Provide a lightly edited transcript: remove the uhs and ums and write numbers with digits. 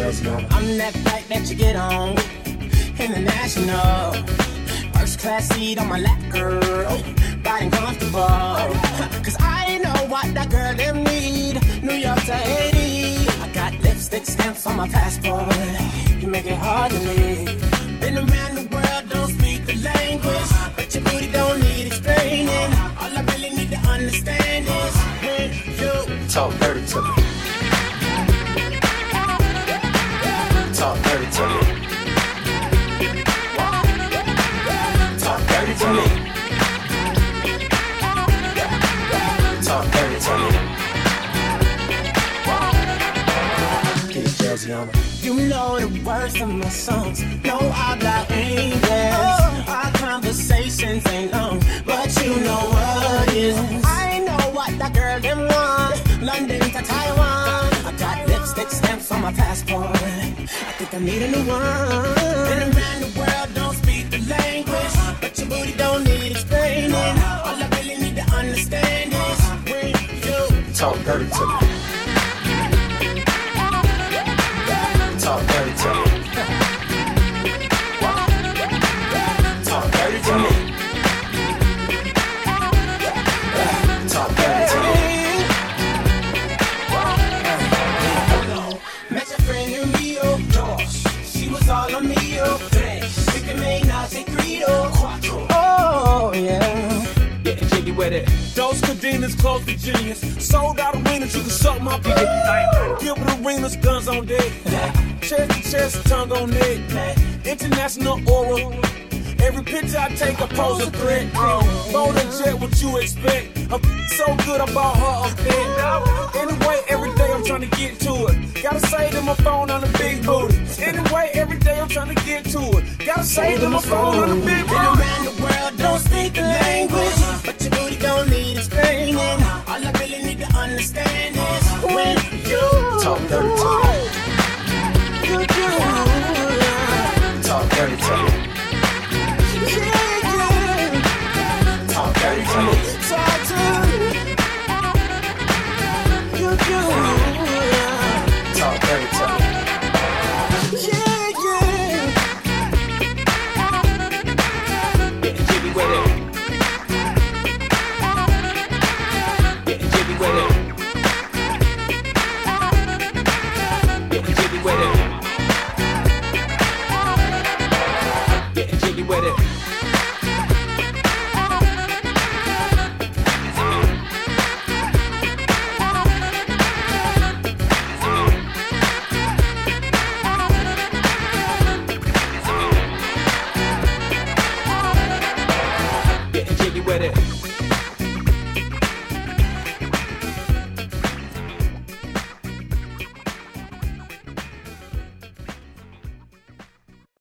I'm that flight that you get on, international. First class seat on my lap, girl, riding comfortable. Cause I know what that girl them need. New York to Haiti, I got lipstick stamps on my passport. You make it hard to leave. Been around the world, don't speak the language, but your booty don't need explaining. All I really need to understand is when you talk dirty to me. Talk dirty to me. Talk dirty to me. Talk dirty to me. Get it jazzy on me. You know the words of my songs. No habla English. Our conversations ain't long, but you know what is. I know what that girl them want. London to Taiwan. I got lipstick stamps on my passport. I think I need a new one. Been around the world, don't speak the language, but your booty don't need explaining. All I really need to understand is when you talk dirty to me. Talk dirty to me. Talk dirty to me. Talk dirty to me. Met your friend in Rio. She was all on me. Pick a main, I'll take three. Oh, yeah. Getting jiggy with it. Those cadenas close to genius. Sold out arenas, you can suck my dick. Gilbert arenas, guns on deck. Chest to chest, tongue on neck. International aura. Every picture I take, I pose a threat. Motor jet, what you expect? I'm so good, I bought her a pet. Anyway, every day I'm trying to get to it. Gotta say to my phone on the big booty. Anyway, every day I'm trying to get to it. Gotta say to my phone on the big booty. Been around the world, don't speak the language, but your booty don't need explaining.